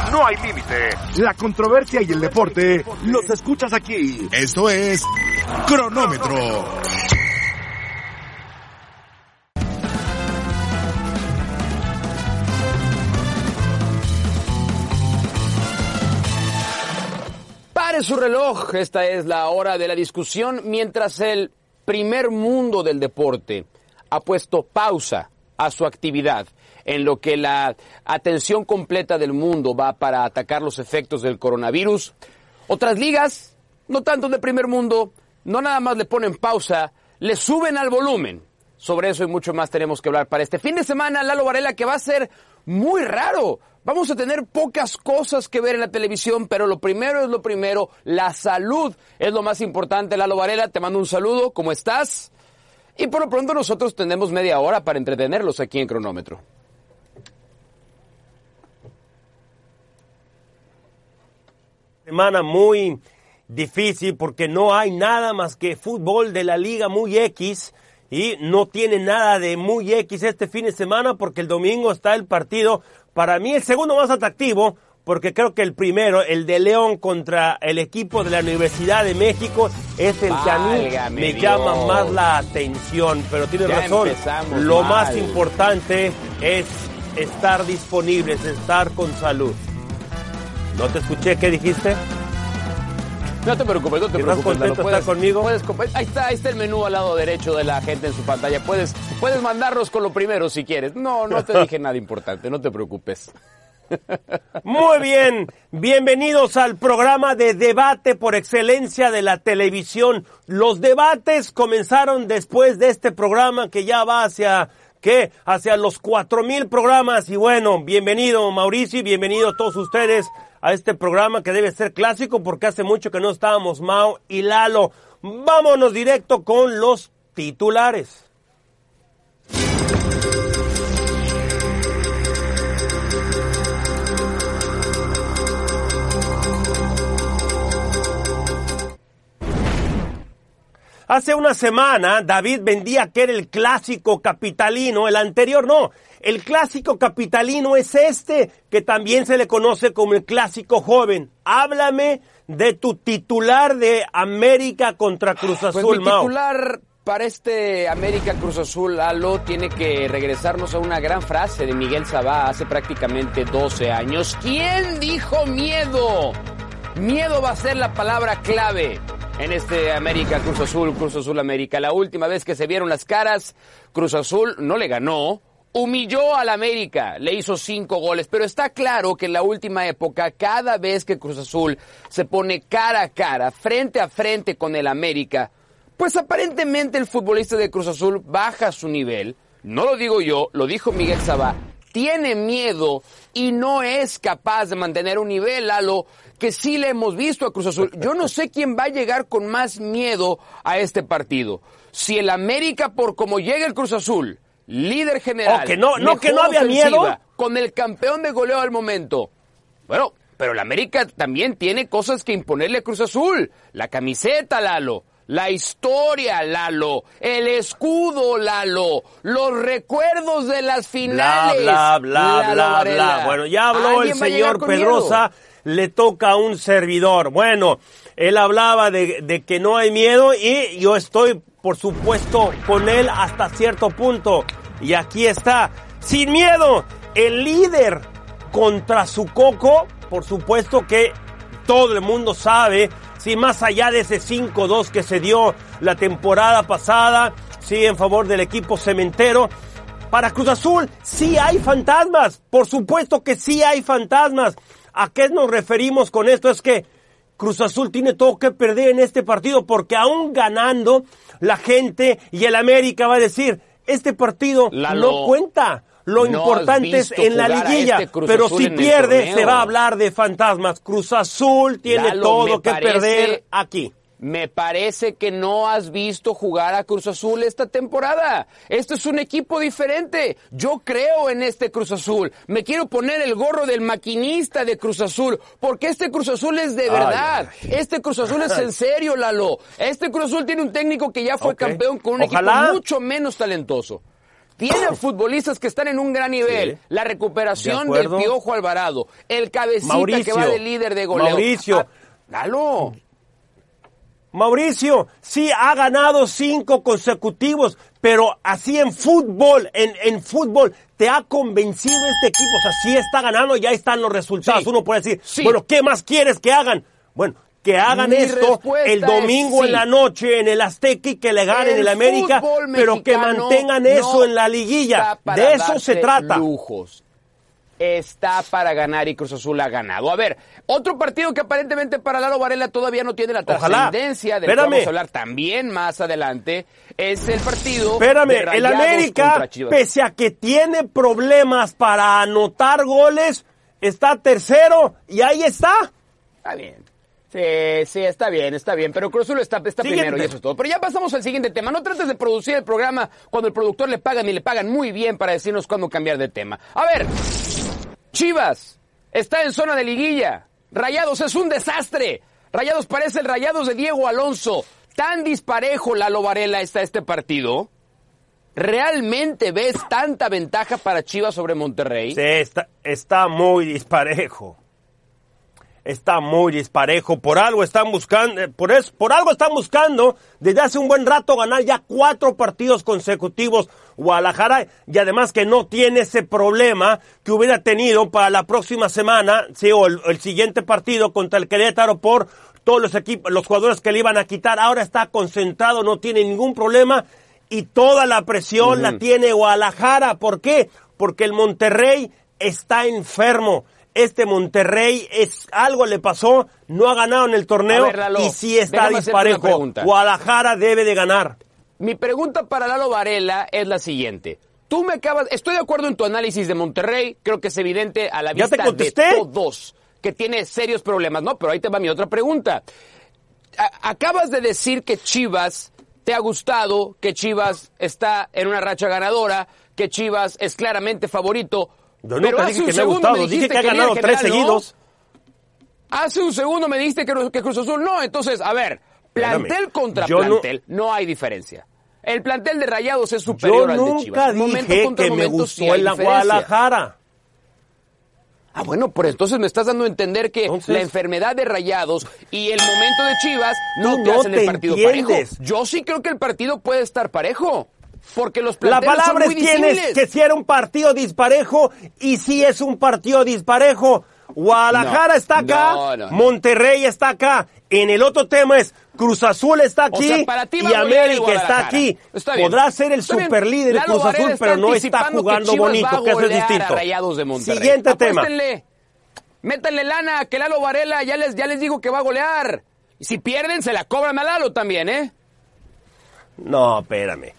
no hay límite. La controversia y el deporte los escuchas aquí. Esto es Cronómetro. Pare su reloj, esta es la hora de la discusión, mientras el primer mundo del deporte ha puesto pausa a su actividad, en lo que la atención completa del mundo va para atacar los efectos del coronavirus. Otras ligas, no tanto de primer mundo, no nada más le ponen pausa, le suben al volumen. Sobre eso y mucho más tenemos que hablar para este fin de semana, Lalo Varela, que va a ser muy raro. Vamos a tener pocas cosas que ver en la televisión, pero lo primero es lo primero, la salud es lo más importante. Lalo Varela, te mando un saludo, ¿cómo estás? Y por lo pronto nosotros tenemos media hora para entretenerlos aquí en Cronómetro. Semana muy difícil porque no hay nada más que fútbol de la Liga Muy X y no tiene nada de Muy X este fin de semana porque el domingo está el partido, para mí el segundo más atractivo, porque creo que el primero, el de León contra el equipo de la Universidad de México, es el que a mí me llama más la atención. Pero tienes razón, lo más importante es estar disponibles, estar con salud. ¿No te escuché? ¿Qué dijiste? No te preocupes, no te preocupes. ¿Contento de estar conmigo? Ahí está el menú al lado derecho de la gente en su pantalla. Puedes mandarnos con lo primero si quieres. No te dije nada importante, no te preocupes. Muy bien, bienvenidos al programa de debate por excelencia de la televisión. Los debates comenzaron después de este programa que ya va hacia los 4,000 programas. Y bueno, bienvenido Mauricio y bienvenido a todos ustedes a este programa que debe ser clásico porque hace mucho que no estábamos Mau y Lalo. Vámonos directo con los titulares. Hace una semana, David vendía que era el clásico capitalino, el anterior no. El clásico capitalino es este, que también se le conoce como el clásico joven. Háblame de tu titular de América contra Cruz Azul, pues mi Mau. Titular para este América Cruz Azul, Lalo, tiene que regresarnos a una gran frase de Miguel Sabá hace prácticamente 12 años. ¿Quién dijo miedo? Miedo va a ser la palabra clave en este América Cruz Azul América. La última vez que se vieron las caras, Cruz Azul no le ganó, humilló al América, le hizo 5 goles, pero está claro que en la última época, cada vez que Cruz Azul se pone cara a cara, frente a frente con el América, pues aparentemente el futbolista de Cruz Azul baja su nivel. No lo digo yo, lo dijo Miguel Sabá. Tiene miedo y no es capaz de mantener un nivel, Lalo, que sí le hemos visto a Cruz Azul. Yo no sé quién va a llegar con más miedo a este partido. Si el América, por como llega el Cruz Azul, líder general, que no había miedo, con el campeón de goleo al momento. Bueno, pero el América también tiene cosas que imponerle a Cruz Azul. La camiseta, Lalo. La historia, Lalo, el escudo, Lalo, los recuerdos de las finales. Bla. Bueno, ya habló el señor Pedrosa, le toca a un servidor. Bueno, él hablaba de que no hay miedo y yo estoy, por supuesto, con él hasta cierto punto. Y aquí está, sin miedo, el líder contra su coco, por supuesto que todo el mundo sabe. Sí, más allá de ese 5-2 que se dio la temporada pasada, sí, en favor del equipo cementero. Para Cruz Azul, sí hay fantasmas. Por supuesto que sí hay fantasmas. ¿A qué nos referimos con esto? Es que Cruz Azul tiene todo que perder en este partido porque aún ganando, la gente y el América va a decir, este partido no cuenta. Lo importante es en la liguilla, pero si pierde se va a hablar de fantasmas. Cruz Azul tiene todo que perder aquí. Me parece que no has visto jugar a Cruz Azul esta temporada. Este es un equipo diferente. Yo creo en este Cruz Azul. Me quiero poner el gorro del maquinista de Cruz Azul, porque este Cruz Azul es de verdad. Este Cruz Azul es en serio, Lalo. Este Cruz Azul tiene un técnico que ya fue campeón con un equipo mucho menos talentoso. Tiene futbolistas que están en un gran nivel. Sí, la recuperación del Piojo Alvarado. El cabecita Mauricio, que va de líder de goleo. Mauricio. Lalo. Mauricio, sí ha ganado 5 consecutivos, pero así en fútbol, en fútbol, ¿te ha convencido este equipo? O sea, sí está ganando, ya están los resultados. Sí, uno puede decir, bueno, ¿qué más quieres que hagan? Bueno, que hagan esto el domingo en la noche en el Azteca y que le ganen el América, pero que mantengan eso en la liguilla. De eso se trata. Lujos. Está para ganar y Cruz Azul ha ganado. A ver, otro partido que aparentemente para Lalo Varela todavía no tiene la trascendencia, del que vamos a hablar también más adelante, es el partido de Rayados el América, pese a que tiene problemas para anotar goles, está tercero y ahí está. Está bien. Sí, está bien, pero Cruz Azul está primero y eso es todo. Pero ya pasamos al siguiente tema. No trates de producir el programa cuando el productor le pagan y le pagan muy bien para decirnos cuándo cambiar de tema. A ver, Chivas está en zona de liguilla. Rayados es un desastre. Rayados parece el Rayados de Diego Alonso. Tan disparejo, Lalo Varela, está este partido. ¿Realmente ves tanta ventaja para Chivas sobre Monterrey? Sí, está muy disparejo. Está muy disparejo, por algo están buscando desde hace un buen rato ganar ya 4 partidos consecutivos Guadalajara, y además que no tiene ese problema que hubiera tenido para la próxima semana, sí, o el siguiente partido contra el Querétaro por todos los equipos, los jugadores que le iban a quitar. Ahora está concentrado, no tiene ningún problema y toda la presión la tiene Guadalajara. ¿Por qué? Porque el Monterrey está enfermo. Este Monterrey algo le pasó, no ha ganado en el torneo. Ver, Lalo, y sí está disparejo. Guadalajara debe de ganar. Mi pregunta para Lalo Varela es la siguiente. Estoy de acuerdo en tu análisis de Monterrey, creo que es evidente a la vista de todos que tiene serios problemas, ¿no? Pero ahí te va mi otra pregunta. Acabas de decir que Chivas te ha gustado, que Chivas está en una racha ganadora, que Chivas es claramente favorito. Yo nunca dije que me ha gustado, dije que ha ganado 3 seguidos. Hace un segundo me dijiste que Cruz Azul no, entonces, a ver, plantel contra plantel, no hay diferencia. El plantel de Rayados es superior al de Chivas. Yo nunca dije que me gustó el Guadalajara. Ah, bueno, pues entonces me estás dando a entender que la enfermedad de Rayados y el momento de Chivas no te hacen el partido parejo. Yo sí creo que el partido puede estar parejo. Porque los planteles son muy disímiles. La palabra es que si era un partido disparejo y si es un partido disparejo. Guadalajara está acá, Monterrey está acá. En el otro tema es Cruz Azul está aquí y América está aquí. Podrá ser el superlíder de Cruz Azul, pero no está jugando bonito, que eso es distinto. Siguiente tema. Métanle lana, que Lalo Varela ya les digo que va a golear. Y si pierden, se la cobran a Lalo también, ¿eh? No, espérame.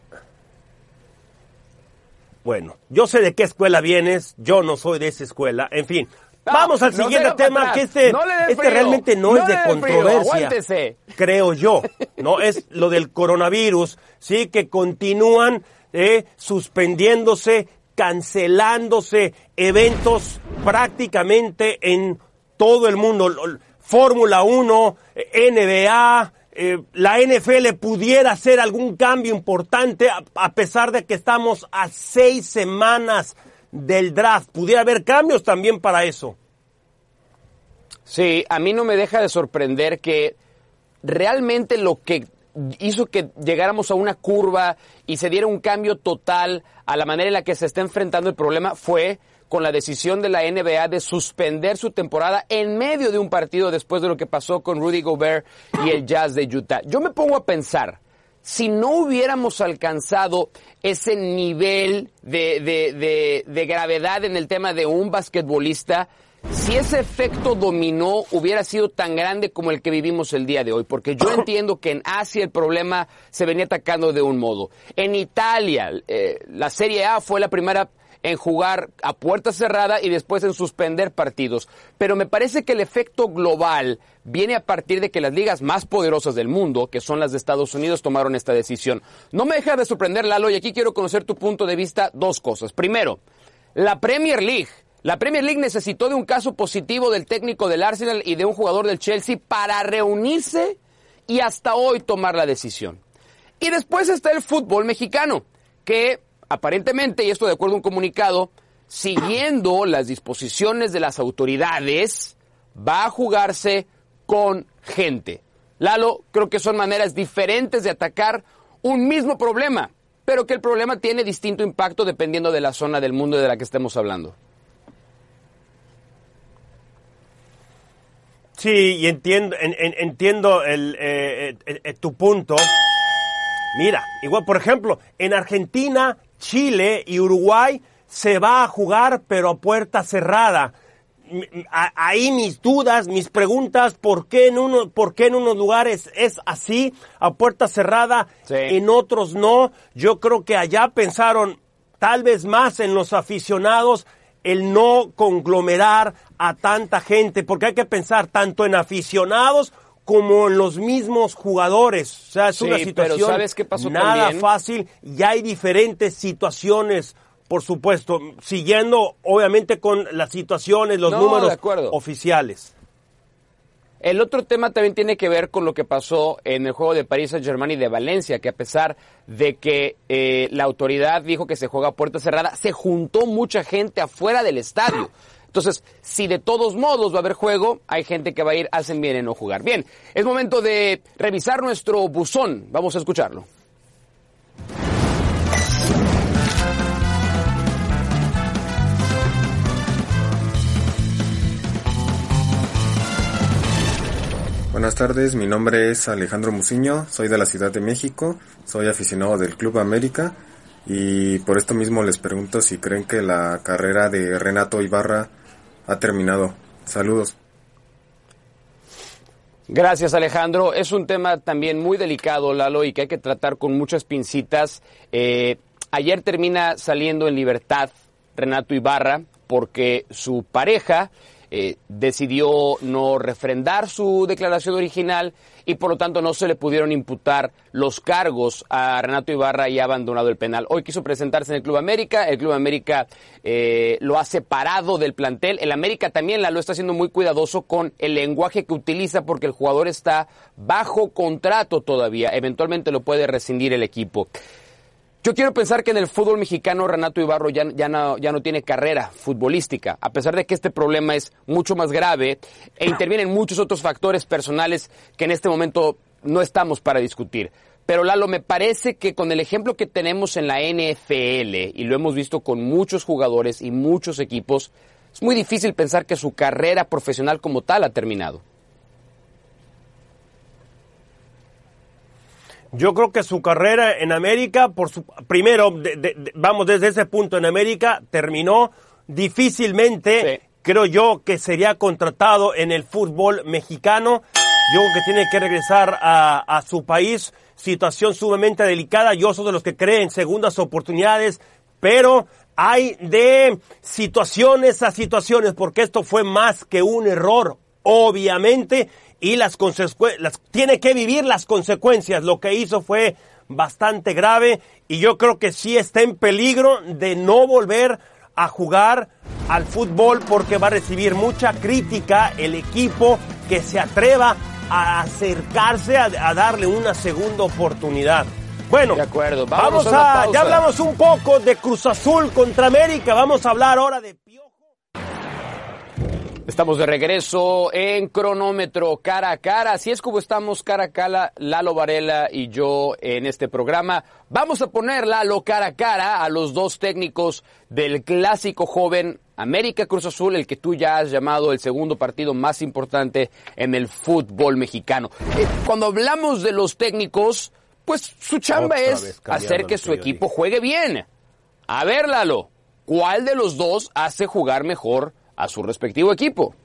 Bueno, yo sé de qué escuela vienes, yo no soy de esa escuela, en fin. Vamos al siguiente tema, que este realmente no es de controversia, creo yo, ¿no? Es lo del coronavirus, sí, que continúan suspendiéndose, cancelándose eventos prácticamente en todo el mundo. Fórmula 1, NBA, la NFL pudiera hacer algún cambio importante a pesar de que estamos a 6 semanas del draft. Pudiera haber cambios también para eso. Sí, a mí no me deja de sorprender que realmente lo que hizo que llegáramos a una curva y se diera un cambio total a la manera en la que se está enfrentando el problema fue con la decisión de la NBA de suspender su temporada en medio de un partido después de lo que pasó con Rudy Gobert y el Jazz de Utah. Yo me pongo a pensar, si no hubiéramos alcanzado ese nivel de gravedad en el tema de un basquetbolista, si ese efecto dominó hubiera sido tan grande como el que vivimos el día de hoy, porque yo entiendo que en Asia el problema se venía atacando de un modo. En Italia, la Serie A fue la primera en jugar a puerta cerrada y después en suspender partidos. Pero me parece que el efecto global viene a partir de que las ligas más poderosas del mundo, que son las de Estados Unidos, tomaron esta decisión. No me deja de sorprender, Lalo, y aquí quiero conocer tu punto de vista. 2 cosas. Primero, la Premier League. La Premier League necesitó de un caso positivo del técnico del Arsenal y de un jugador del Chelsea para reunirse y hasta hoy tomar la decisión. Y después está el fútbol mexicano, que aparentemente, y esto de acuerdo a un comunicado, siguiendo las disposiciones de las autoridades, va a jugarse con gente. Lalo, creo que son maneras diferentes de atacar un mismo problema, pero que el problema tiene distinto impacto dependiendo de la zona del mundo de la que estemos hablando. Sí, y entiendo tu punto. Mira, igual, por ejemplo, en Argentina, Chile y Uruguay se va a jugar, pero a puerta cerrada. Ahí mis dudas, mis preguntas, ¿por qué en unos lugares es así, a puerta cerrada, sí, en otros no? Yo creo que allá pensaron tal vez más en los aficionados, el no conglomerar a tanta gente, porque hay que pensar tanto en aficionados como en los mismos jugadores. O sea, es una situación, pero ¿sabes qué pasó nada también? Fácil, y hay diferentes situaciones, por supuesto, siguiendo obviamente con las situaciones, los números oficiales. El otro tema también tiene que ver con lo que pasó en el juego de Paris Saint-Germain y de Valencia, que a pesar de que la autoridad dijo que se juega a puerta cerrada, se juntó mucha gente afuera del estadio. Entonces, si de todos modos va a haber juego, hay gente que va a ir, hacen bien en no jugar. Bien, es momento de revisar nuestro buzón. Vamos a escucharlo. Buenas tardes, mi nombre es Alejandro Muciño, soy de la Ciudad de México, soy aficionado del Club América y por esto mismo les pregunto si creen que la carrera de Renato Ibarra ha terminado. Saludos. Gracias, Alejandro. Es un tema también muy delicado, Lalo, y que hay que tratar con muchas pincitas. Ayer termina saliendo en libertad Renato Ibarra porque su pareja decidió no refrendar su declaración original y por lo tanto no se le pudieron imputar los cargos a Renato Ibarra y ha abandonado el penal. Hoy quiso presentarse en el Club América, el Club América lo ha separado del plantel. El América también lo está haciendo muy cuidadoso con el lenguaje que utiliza porque el jugador está bajo contrato todavía, eventualmente lo puede rescindir el equipo. Yo quiero pensar que en el fútbol mexicano Renato Ibarra ya no tiene carrera futbolística, a pesar de que este problema es mucho más grave e intervienen muchos otros factores personales que en este momento no estamos para discutir. Pero Lalo, me parece que con el ejemplo que tenemos en la NFL, y lo hemos visto con muchos jugadores y muchos equipos, es muy difícil pensar que su carrera profesional como tal ha terminado. Yo creo que su carrera en América, vamos desde ese punto, en América terminó difícilmente. Sí. Creo yo que sería contratado en el fútbol mexicano. Yo creo que tiene que regresar a su país. Situación sumamente delicada. Yo soy de los que creen en segundas oportunidades, pero hay de situaciones a situaciones, porque esto fue más que un error, obviamente. Y tiene que vivir las consecuencias. Lo que hizo fue bastante grave y yo creo que sí está en peligro de no volver a jugar al fútbol porque va a recibir mucha crítica el equipo que se atreva a acercarse a darle una segunda oportunidad. Bueno, de acuerdo. Ya hablamos un poco de Cruz Azul contra América, vamos a hablar ahora de Piojo. Estamos de regreso en Cronómetro cara a cara. Así es como estamos cara a cara, Lalo Varela y yo en este programa. Vamos a poner, Lalo, cara a cara a los dos técnicos del clásico joven América Cruz Azul, el que tú ya has llamado el segundo partido más importante en el fútbol mexicano. Cuando hablamos de los técnicos, pues su chamba es hacer que su equipo juegue bien. A ver, Lalo, ¿cuál de los dos hace jugar mejor a su respectivo equipo?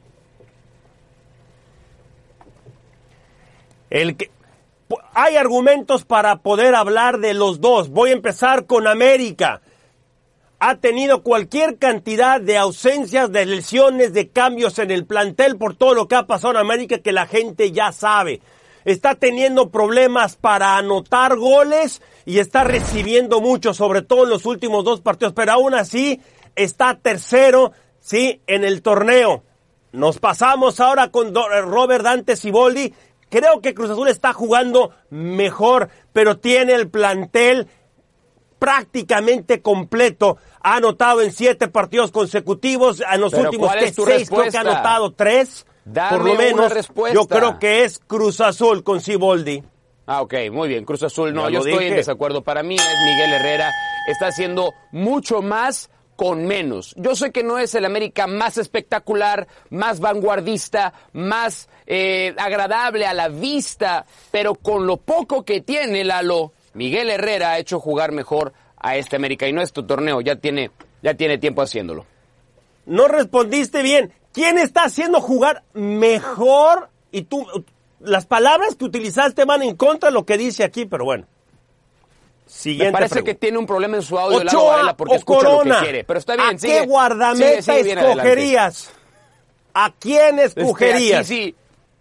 Hay argumentos para poder hablar de los dos. Voy a empezar con América. Ha tenido cualquier cantidad de ausencias, de lesiones, de cambios en el plantel por todo lo que ha pasado en América que la gente ya sabe. Está teniendo problemas para anotar goles y está recibiendo mucho, sobre todo en los últimos dos partidos, pero aún así está tercero, sí, en el torneo. Nos pasamos ahora con Robert Dante Siboldi. Creo que Cruz Azul está jugando mejor, pero tiene el plantel prácticamente completo. Ha anotado en 7 partidos consecutivos, en los últimos 6 creo que ha anotado 3. Dame por lo menos, una respuesta. yo creo que es Cruz Azul con Siboldi. Ok, muy bien, Cruz Azul. No, yo estoy en desacuerdo. Para mí es Miguel Herrera. Está haciendo mucho más con menos. Yo sé que no es el América más espectacular, más vanguardista, más agradable a la vista, pero con lo poco que tiene, Lalo, Miguel Herrera ha hecho jugar mejor a este América. Y no es tu torneo, ya tiene tiempo haciéndolo. No respondiste bien. ¿Quién está haciendo jugar mejor? Y tú, las palabras que utilizaste van en contra de lo que dice aquí, pero bueno. Siguiente Me parece pregunta. que tiene un problema en su audio, Ochoa Varela, porque escucha Corona. lo que quiere. Pero está bien, ¿A qué guardameta sigue escogerías? ¿A quién escogerías? Sí.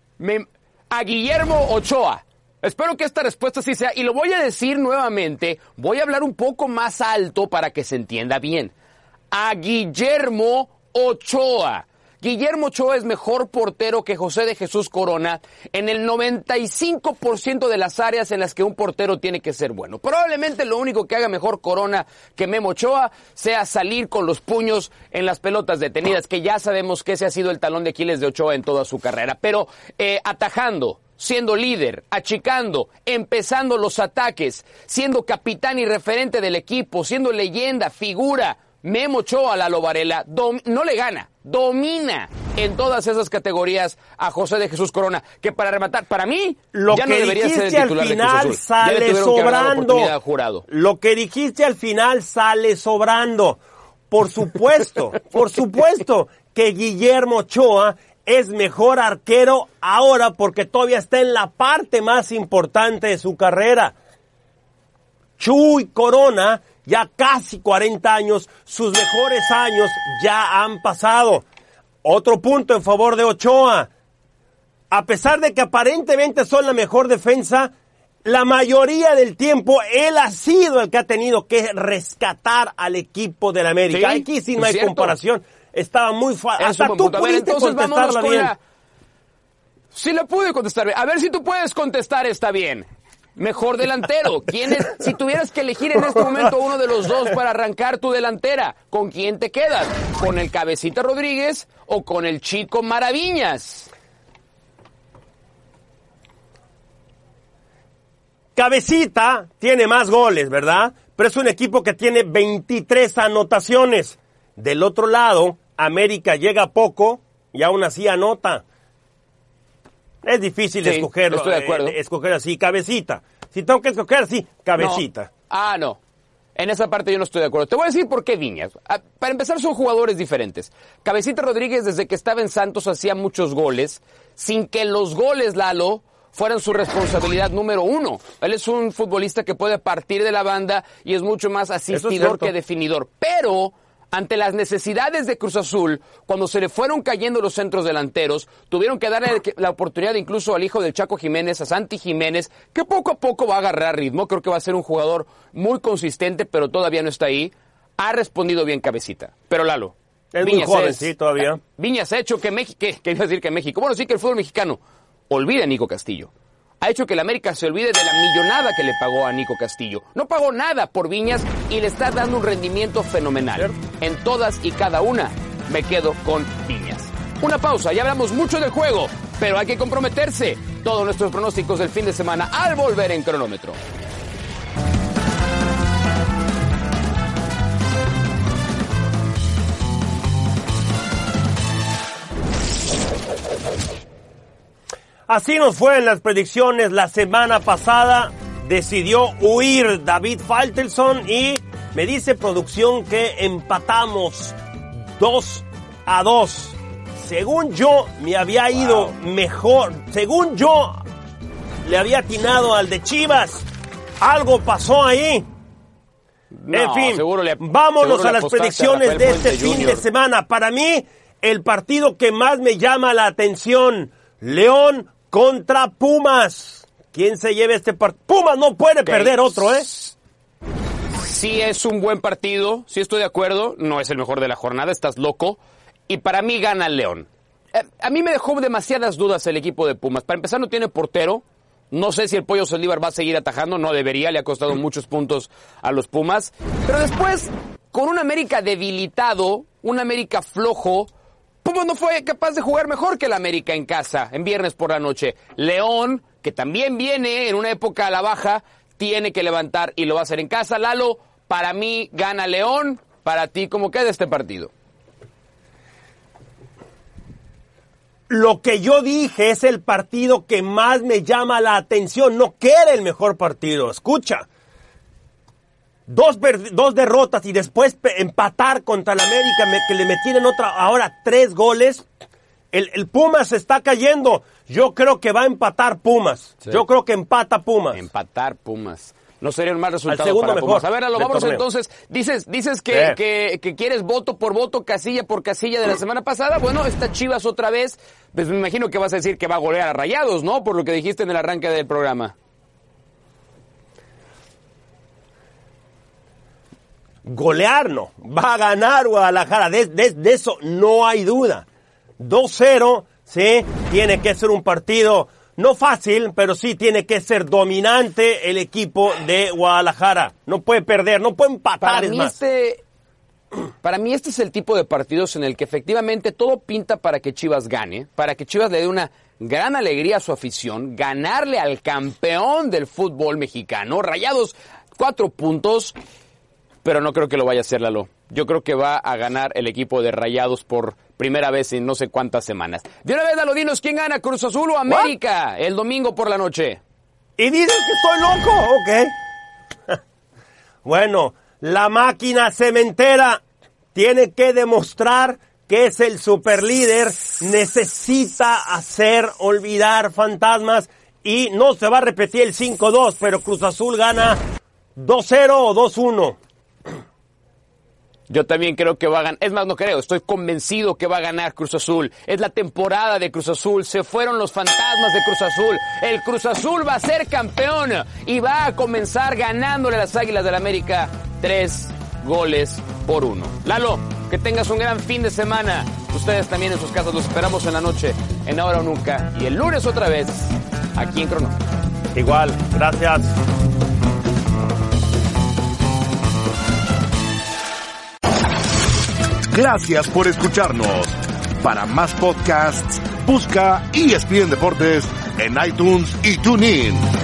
A Guillermo Ochoa. Espero que esta respuesta sí sea. Y lo voy a decir nuevamente. Voy a hablar un poco más alto para que se entienda bien. A Guillermo Ochoa. Guillermo Ochoa es mejor portero que José de Jesús Corona en el 95% de las áreas en las que un portero tiene que ser bueno. Probablemente lo único que haga mejor Corona que Memo Ochoa sea salir con los puños en las pelotas detenidas, que ya sabemos que ese ha sido el talón de Aquiles de Ochoa en toda su carrera. Pero atajando, siendo líder, achicando, empezando los ataques, siendo capitán y referente del equipo, siendo leyenda, figura, Memo Ochoa, Lalo Varela, no le gana, domina en todas esas categorías a José de Jesús Corona, que para rematar, para mí, lo ya que no debería ser el titular al final de Cruz Azul. Sale sobrando. Lo que dijiste al final sale sobrando. Por supuesto que Guillermo Ochoa es mejor arquero ahora porque todavía está en la parte más importante de su carrera. Chuy Corona, ya casi 40 años, sus mejores años ya han pasado. Otro punto en favor de Ochoa. A pesar de que aparentemente son la mejor defensa, la mayoría del tiempo él ha sido el que ha tenido que rescatar al equipo del América. Sí, aquí sí no hay comparación. Estaba muy fácil. Hasta tú pudiste contestarla bien. Sí la pude contestar bien. A ver si tú puedes contestar esta bien. Mejor delantero. ¿Quién es? Si tuvieras que elegir en este momento uno de los dos para arrancar tu delantera, ¿con quién te quedas? ¿Con el Cabecita Rodríguez o con el Chico Maraviñas? Cabecita tiene más goles, ¿verdad? Pero es un equipo que tiene 23 anotaciones. Del otro lado, América llega poco y aún así anota. Es difícil escogerlo. Estoy de acuerdo. Escoger así, Cabecita. Si tengo que escoger así, Cabecita. No. En esa parte yo no estoy de acuerdo. Te voy a decir por qué Viñas. Para empezar, son jugadores diferentes. Cabecita Rodríguez, desde que estaba en Santos, hacía muchos goles, sin que los goles, Lalo, fueran su responsabilidad número uno. Él es un futbolista que puede partir de la banda y es mucho más asistidor que definidor. Pero ante las necesidades de Cruz Azul, cuando se le fueron cayendo los centros delanteros, tuvieron que darle la oportunidad incluso al hijo del Chaco Jiménez, a Santi Jiménez, que poco a poco va a agarrar ritmo. Creo que va a ser un jugador muy consistente, pero todavía no está ahí. Ha respondido bien Cabecita. Pero Lalo, es Viñas muy joven, sí, todavía. Viñas ha hecho que México, que iba a decir que México, bueno, sí, que el fútbol mexicano olvide a Nico Castillo. Ha hecho que el América se olvide de la millonada que le pagó a Nico Castillo. No pagó nada por Viñas y le está dando un rendimiento fenomenal. En todas y cada una me quedo con Viñas. Una pausa, ya hablamos mucho del juego, pero hay que comprometerse. Todos nuestros pronósticos del fin de semana al volver en Cronómetro. Así nos fue en las predicciones. La semana pasada decidió huir David Faitelson y me dice producción que empatamos 2-2. Según yo, me había ido mejor. Según yo, le había atinado al de Chivas. Algo pasó ahí. No, en fin, vámonos vámonos a las predicciones de este fin de semana. Para mí, el partido que más me llama la atención, León contra Pumas. ¿Quién se lleva este partido? Pumas no puede perder otro, ¿eh? Sí es un buen partido, sí estoy de acuerdo. No es el mejor de la jornada, estás loco. Y para mí gana el León. A mí me dejó demasiadas dudas el equipo de Pumas. Para empezar, no tiene portero. No sé si el Pollo Saldívar va a seguir atajando, no debería, le ha costado muchos puntos a los Pumas. Pero después, con un América debilitado, un América flojo, Pumas no fue capaz de jugar mejor que el América en casa, en viernes por la noche. León, que también viene en una época a la baja, tiene que levantar y lo va a hacer en casa. Lalo, para mí gana León, para ti, ¿cómo queda este partido? Lo que yo dije es el partido que más me llama la atención, no que era el mejor partido. Escucha, dos derrotas y después empatar contra el América, que le metieron ahora 3 goles. El Pumas se está cayendo. Yo creo que va a empatar Pumas. Sí. Yo creo que empata Pumas. Empatar Pumas. No sería un mal resultado para Pumas. A ver, vámonos entonces. Dices que quieres voto por voto, casilla por casilla de la semana pasada. Bueno, está Chivas otra vez. Pues me imagino que vas a decir que va a golear a Rayados, ¿no? Por lo que dijiste en el arranque del programa. Golear no. Va a ganar Guadalajara. De eso no hay duda. 2-0, sí, tiene que ser un partido no fácil, pero sí tiene que ser dominante el equipo de Guadalajara. No puede perder, no puede empatar. Para mí este es el tipo de partidos en el que efectivamente todo pinta para que Chivas gane, para que Chivas le dé una gran alegría a su afición, ganarle al campeón del fútbol mexicano. Rayados, 4 puntos, pero no creo que lo vaya a hacer, Lalo. Yo creo que va a ganar el equipo de Rayados por primera vez en no sé cuántas semanas. De una vez, Lalo, dinos, ¿quién gana, Cruz Azul o América? ¿What? El domingo por la noche. ¿Y dices que estoy loco? Ok. Bueno, la máquina cementera tiene que demostrar que es el superlíder. Necesita hacer olvidar fantasmas y no se va a repetir el 5-2, pero Cruz Azul gana 2-0 o 2-1. Yo también creo que va a ganar, es más, no creo, estoy convencido que va a ganar Cruz Azul. Es la temporada de Cruz Azul, se fueron los fantasmas de Cruz Azul. El Cruz Azul va a ser campeón y va a comenzar ganándole a las Águilas del América 3-1. Lalo, que tengas un gran fin de semana. Ustedes también en sus casas, los esperamos en la noche, en Ahora o Nunca. Y el lunes otra vez, aquí en Cronómetro. Igual, gracias. Gracias por escucharnos. Para más podcasts, busca ESPN Deportes en iTunes y TuneIn.